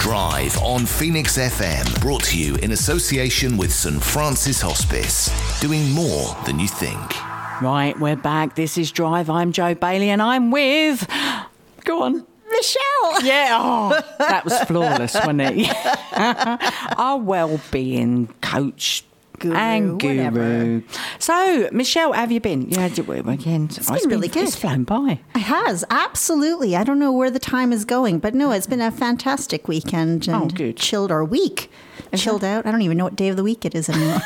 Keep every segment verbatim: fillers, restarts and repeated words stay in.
Drive on Phoenix F M, brought to you in association with St Francis Hospice, doing more than you think. Right, we're back. This is Drive. I'm Joe Bailey and I'm with... Go on. Michelle. Yeah, oh, that was flawless, wasn't it? Our well-being coach... Guru, and guru. Whatever. So, Michelle, how have you been? You had your weekend. It's been it's really been, good. It's flown by. It has, absolutely. I don't know where the time is going, but no, it's been a fantastic weekend. And oh, good. Chilled our week. Is Chilled that? out. I don't even know what day of the week it is anymore.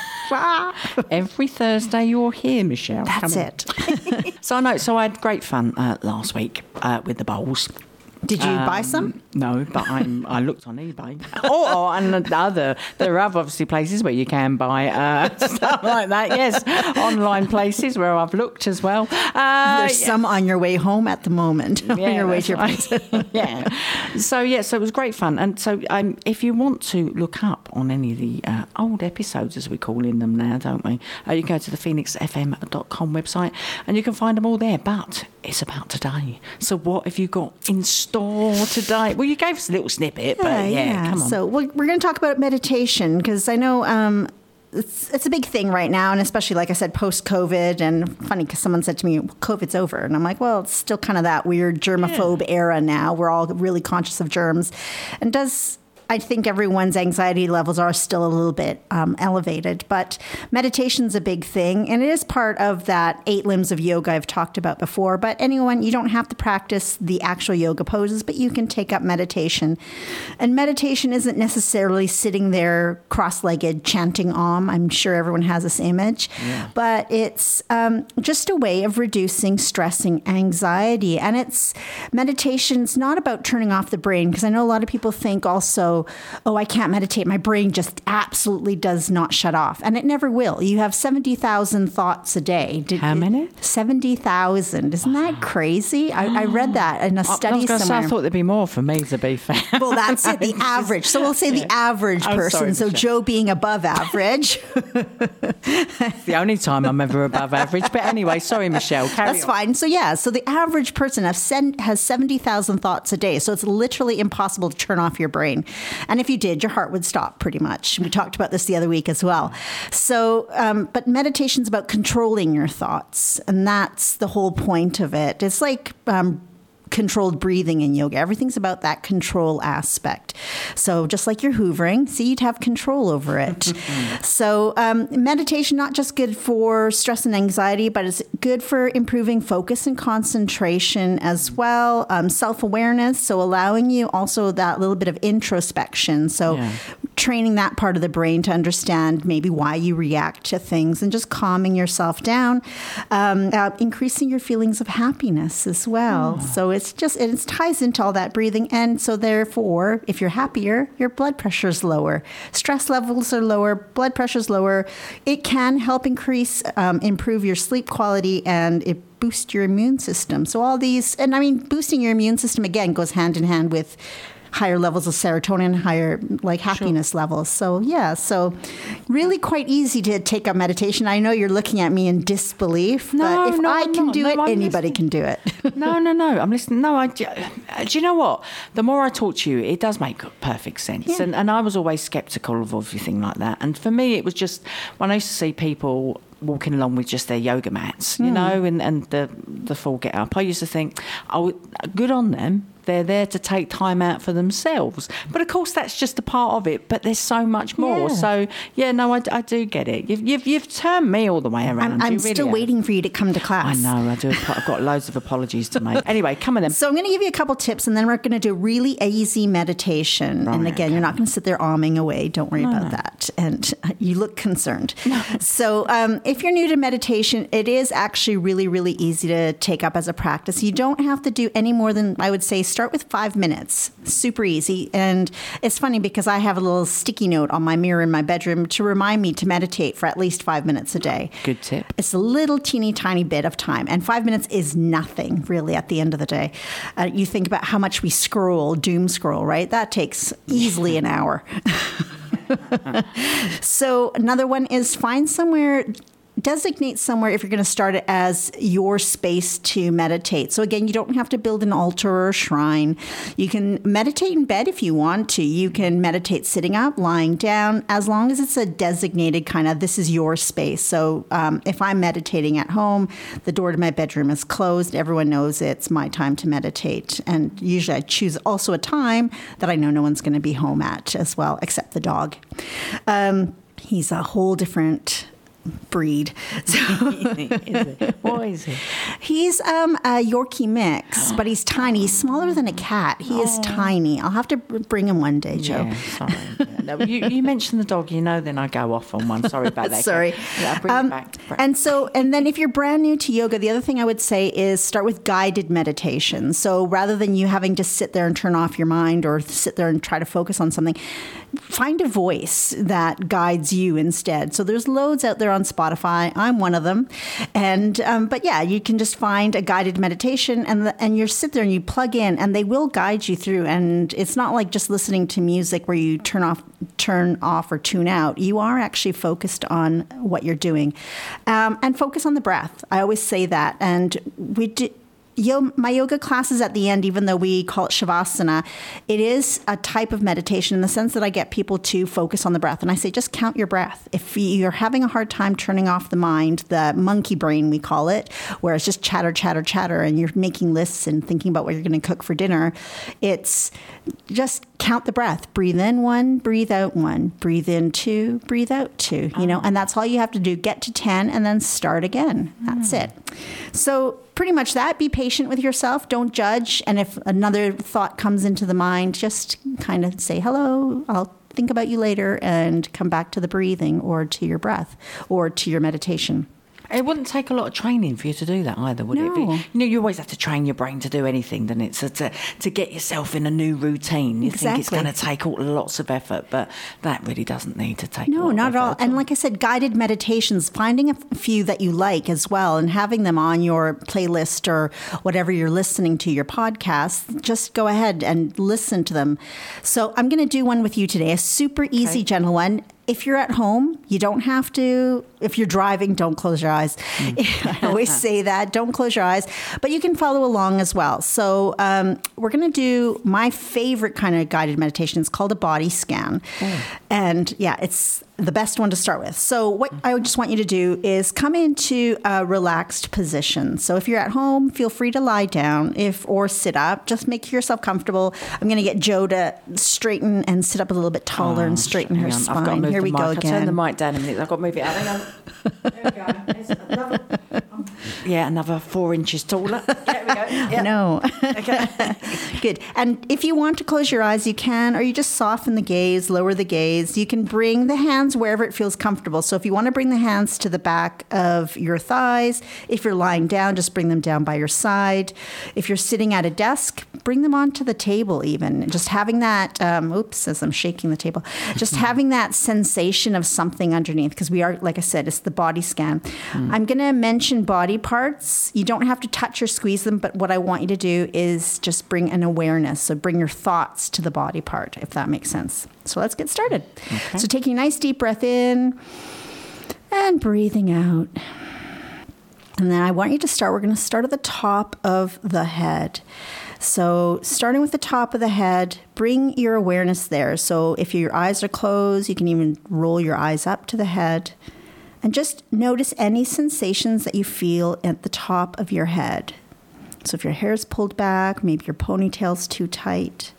Every Thursday you're here, Michelle. That's it. so, I know. So, I had great fun uh, last week uh, with the bowls. Did you um, buy some? No, but I'm, I looked on eBay. oh, and the other, there are obviously places where you can buy uh, stuff like that. Yes, online places where I've looked as well. Uh, There's yeah. some on your way home at the moment. Yeah, on your way to your place. yeah. So, yeah, so it was great fun. And so um, if you want to look up on any of the uh, old episodes, as we call in them now, don't we? Uh, you go to the phoenix f m dot com website and you can find them all there. But it's about today. So what have you got in store today? Well, you gave us a little snippet, yeah, but yeah, yeah, come on. So we're, we're going to talk about meditation because I know um, it's, it's a big thing right now, and especially, like I said, post-COVID. And funny because someone said to me, well, COVID's over. And I'm like, well, it's still kind of that weird germaphobe yeah. era now. We're all really conscious of germs. And does... I think everyone's anxiety levels are still a little bit um, elevated, but meditation's a big thing, and it is part of that eight limbs of yoga I've talked about before. But anyone, you don't have to practice the actual yoga poses, but you can take up meditation. And meditation isn't necessarily sitting there cross-legged chanting Om. I'm sure everyone has this image, yeah. but it's um, just a way of reducing stress and anxiety. And it's meditation's not about turning off the brain, because I know a lot of people think also, oh, I can't meditate. My brain just absolutely does not shut off. And it never will. You have seventy thousand thoughts a day. Did, How many? seventy thousand. Isn't wow. that crazy? I, I read that in a study I, I somewhere. I thought there'd be more for me, to be fair. Well, that's it, the average. So we'll say yeah. the average I'm person. sorry, so Michelle. Joe being above average. It's the only time I'm ever above average. But anyway, sorry, Michelle. Carry That's on. fine. So yeah, so the average person has seventy thousand thoughts a day. So it's literally impossible to turn off your brain. And if you did, your heart would stop pretty much. We talked about this the other week as well. So, um, but meditation's about controlling your thoughts. And that's the whole point of it. It's like um, controlled breathing in yoga. Everything's about that control aspect. So just like you're hoovering, see, you'd have control over it. So um, meditation, not just good for stress and anxiety, but it's good for improving focus and concentration as well. Um, self-awareness, so allowing you also that little bit of introspection. So yeah. training that part of the brain to understand maybe why you react to things and just calming yourself down, um, uh, increasing your feelings of happiness as well. Oh. So it's just, it ties into all that breathing. And so therefore, if you're happier, your blood pressure is lower. Stress levels are lower, blood pressure is lower. It can help increase, um, improve your sleep quality, and it boosts your immune system. So all these, and I mean, boosting your immune system, again, goes hand in hand with higher levels of serotonin, higher like happiness sure. levels. So yeah, so really quite easy to take up meditation. I know you're looking at me in disbelief, no, but if no, I I'm can not. do no, it, I'm anybody listening. can do it. no, no, no. I'm listening. No, I. Do you know what? The more I talk to you, it does make perfect sense. Yeah. And and I was always sceptical of everything like that. And for me, it was just when I used to see people walking along with just their yoga mats, you mm. know, and, and the the full get up, I used to think, oh, good on them. They're there to take time out for themselves. But, of course, that's just a part of it. But there's so much more. Yeah. So, yeah, no, I, I do get it. You've, you've you've turned me all the way around. I'm, I'm really still have. waiting for you to come to class. I know, I do. I've got loads of apologies to make. Anyway, come on then. So I'm going to give you a couple tips, and then we're going to do really easy meditation. Right, and again, okay. you're not going to sit there arming away. Don't worry no, about no. that. And you look concerned. No. So um, if you're new to meditation, it is actually really, really easy to take up as a practice. You don't have to do any more than, I would say, start with five minutes. Super easy. And it's funny because I have a little sticky note on my mirror in my bedroom to remind me to meditate for at least five minutes a day. Good tip. It's a little teeny tiny bit of time. And five minutes is nothing really at the end of the day. Uh, you think about how much we scroll, doom scroll, right? That takes easily an hour. So another one is find somewhere designate somewhere if you're going to start it as your space to meditate. So again, you don't have to build an altar or a shrine. You can meditate in bed if you want to. You can meditate sitting up, lying down, as long as it's a designated kind of, this is your space. So um, if I'm meditating at home, the door to my bedroom is closed. Everyone knows it's my time to meditate. And usually I choose also a time that I know no one's going to be home at as well, except the dog. Um, he's a whole different breed. So, what is he? He's um, a Yorkie mix, but he's tiny. He's smaller than a cat. He is tiny. I'll have to bring him one day, Joe. Yeah, sorry. Yeah, no, you, you mentioned the dog, you know, then I go off on one. Sorry about that. Sorry. Yeah, bring um, it back. And so, and then if you're brand new to yoga, the other thing I would say is start with guided meditation. So rather than you having to sit there and turn off your mind or sit there and try to focus on something, find a voice that guides you instead. So there's loads out there on Spotify. I'm one of them. And, um, but yeah, you can just find a guided meditation and, the, and you sit there and you plug in and they will guide you through. And it's not like just listening to music where you turn off, turn off or tune out. You are actually focused on what you're doing. Um, and focus on the breath. I always say that. And we do, Yo, my yoga classes at the end, even though we call it Shavasana, it is a type of meditation in the sense that I get people to focus on the breath. And I say, just count your breath. If you're having a hard time turning off the mind, the monkey brain, we call it, where it's just chatter, chatter, chatter, and you're making lists and thinking about what you're going to cook for dinner, it's just count the breath. Breathe in one, breathe out one, breathe in two, breathe out two, you know, and that's all you have to do. Get to ten and then start again. That's mm. it. So pretty much that. Be patient with yourself. Don't judge. And if another thought comes into the mind, just kind of say, hello, I'll think about you later, and come back to the breathing or to your breath or to your meditation. It wouldn't take a lot of training for you to do that either, would No. it? If you, you know, you always have to train your brain to do anything, then it's a, to to get yourself in a new routine. You think it's Exactly. going to take all, lots of effort, but that really doesn't need to take. a No, lot not of at all. effort And like I said, guided meditations, finding a few that you like as well and having them on your playlist or whatever you're listening to, your podcast, just go ahead and listen to them. So I'm going to do one with you today, a super easy, Okay. gentle one. If you're at home, you don't have to. If you're driving, don't close your eyes. I always say that. Don't close your eyes. But you can follow along as well. So um, we're going to do my favorite kind of guided meditation. It's called a body scan. Oh. And yeah, it's the best one to start with. So what I just want you to do is come into a relaxed position. So if you're at home, feel free to lie down if or sit up. Just make yourself comfortable. I'm going to get Joe to straighten and sit up a little bit taller Oh, and straighten her hang on, I've got to spine. move Here the we mic. go I'll again. turn the mic down a minute. I've got to move it out. Hang on. There we go. It's another, um, yeah, another four inches taller. There we go. Yeah. No. Okay. Good. And if you want to close your eyes, you can, or you just soften the gaze, lower the gaze. You can bring the hands wherever it feels comfortable. So if you want to bring the hands to the back of your thighs, if you're lying down, just bring them down by your side. If you're sitting at a desk, bring them onto the table even. Just having that, um, oops, as I'm shaking the table, just having that sensation of something underneath, because we are, like I said, it's the body scan. Mm. I'm going to mention body parts. You don't have to touch or squeeze them, but what I want you to do is just bring an awareness. So bring your thoughts to the body part, if that makes sense. So let's get started. Okay. So taking a nice deep breath in and breathing out. And then I want you to start, we're going to start at the top of the head. So starting with the top of the head, bring your awareness there. So if your eyes are closed, you can even roll your eyes up to the head. And just notice any sensations that you feel at the top of your head. So if your hair is pulled back, maybe your ponytail's too tight.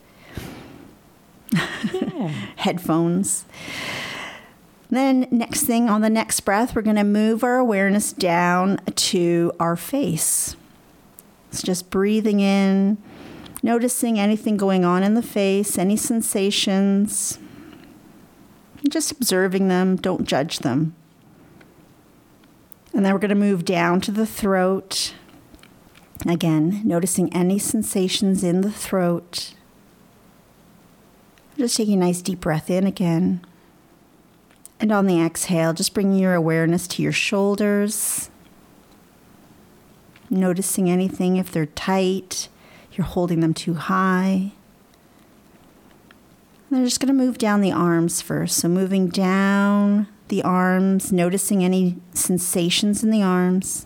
Yeah. Headphones. Then next thing, on the next breath, we're going to move our awareness down to our face. It's just breathing in, noticing anything going on in the face, any sensations. Just observing them, don't judge them. And then we're going to move down to the throat. Again, noticing any sensations in the throat. Just taking a nice deep breath in again. And on the exhale, just bringing your awareness to your shoulders. Noticing anything if they're tight, you're holding them too high. And then just going to move down the arms first. So moving down the arms, noticing any sensations in the arms.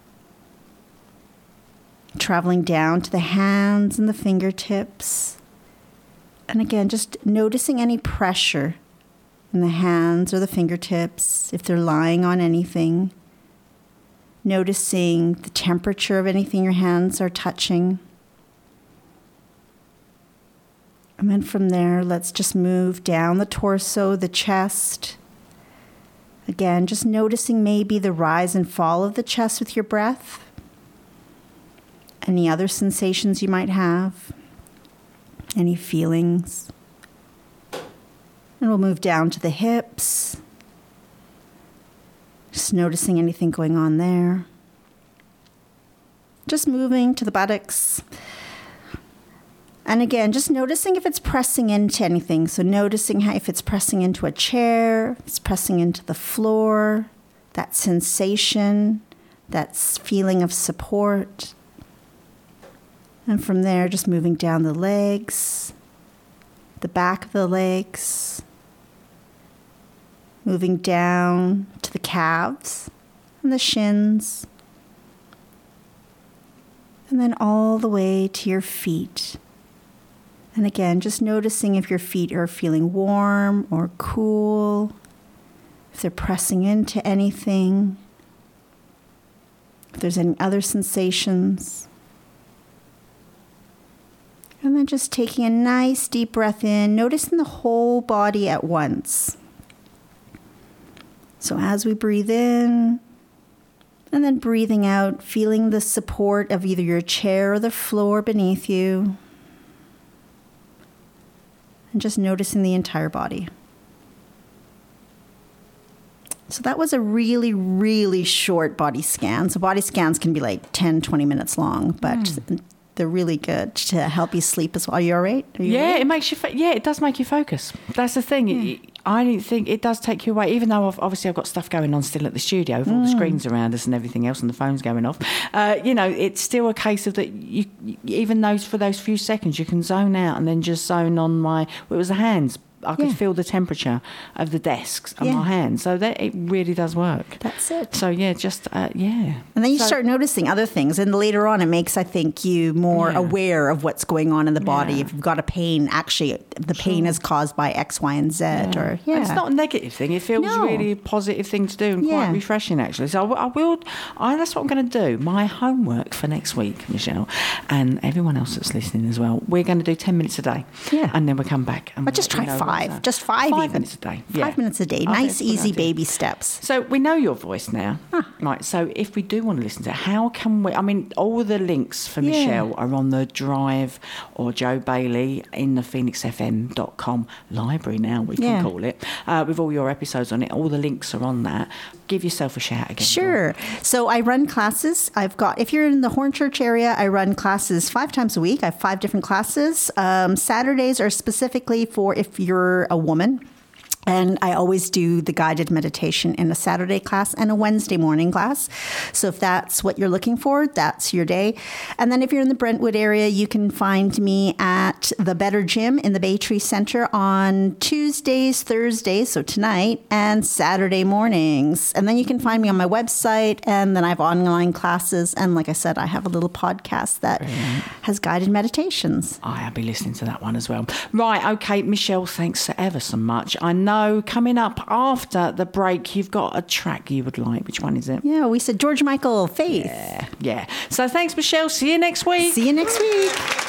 Traveling down to the hands and the fingertips. And again, just noticing any pressure in the hands or the fingertips, if they're lying on anything. Noticing the temperature of anything your hands are touching. And then from there, let's just move down the torso, the chest. Again, just noticing maybe the rise and fall of the chest with your breath. Any other sensations you might have. Any feelings. And we'll move down to the hips. Just noticing anything going on there. Just moving to the buttocks. And again, just noticing if it's pressing into anything. So noticing how if it's pressing into a chair, if it's pressing into the floor, that sensation, that feeling of support. And from there, just moving down the legs, the back of the legs, moving down to the calves and the shins, and then all the way to your feet. And again, just noticing if your feet are feeling warm or cool, if they're pressing into anything, if there's any other sensations. And then just taking a nice deep breath in, noticing the whole body at once. So as we breathe in, and then breathing out, feeling the support of either your chair or the floor beneath you. And just noticing the entire body. So that was a really, really short body scan. So body scans can be like ten, twenty minutes long, but mm. they're really good to help you sleep as well. Are you all right? Are you yeah, right? it makes you. Fo- yeah, it does make you focus. That's the thing. Mm. It, I don't think it does take you away, even though I've, obviously I've got stuff going on still at the studio with all mm. the screens around us and everything else and the phones going off. Uh, you know, it's still a case of that you, even those for those few seconds, you can zone out and then just zone on my, well, it was the hands. I could yeah. feel the temperature of the desks on yeah. my hands. So that it really does work. That's it. So, yeah, just, uh, yeah. And then you so, start noticing other things. And later on, it makes, I think, you more yeah. aware of what's going on in the body. Yeah. If you've got a pain, actually, the sure. pain is caused by X, Y, and Z. Yeah. Or yeah. It's not a negative thing. It feels no. really a positive thing to do and yeah. quite refreshing, actually. So I, I will, I, that's what I'm going to do. My homework for next week, Michelle, and everyone else that's listening as well, we're going to do ten minutes a day. Yeah. And then we'll come back. And but just we'll, try you know, five. Just five. Five even. minutes a day. Five yeah. minutes a day. I Nice, easy baby steps. So we know your voice now. Huh. Right. So if we do want to listen to it, how can we? I mean, all the links for yeah. Michelle are on the Drive or Joe Bailey in the phoenix f m dot com library now, we can yeah. call it, uh, with all your episodes on it. All the links are on that. Give yourself a shout again. Sure. So I run classes. I've got, if you're in the Hornchurch area, I run classes five times a week. I have five different classes. Um, Saturdays are specifically for if you're a woman. And I always do the guided meditation in a Saturday class and a Wednesday morning class. So if that's what you're looking for, that's your day. And then if you're in the Brentwood area, you can find me at the Better Gym in the Bay Tree Center on Tuesdays, Thursdays, so tonight, and Saturday mornings. And then you can find me on my website, and then I have online classes. And like I said, I have a little podcast that Brilliant. has guided meditations. I'll be listening to that one as well. Right, okay, Michelle, thanks ever so much. I know coming up after the break, you've got a track you would like. Which one is it? Yeah, we said George Michael, Faith. Yeah, yeah. So thanks, Michelle. See you next week. See you next week.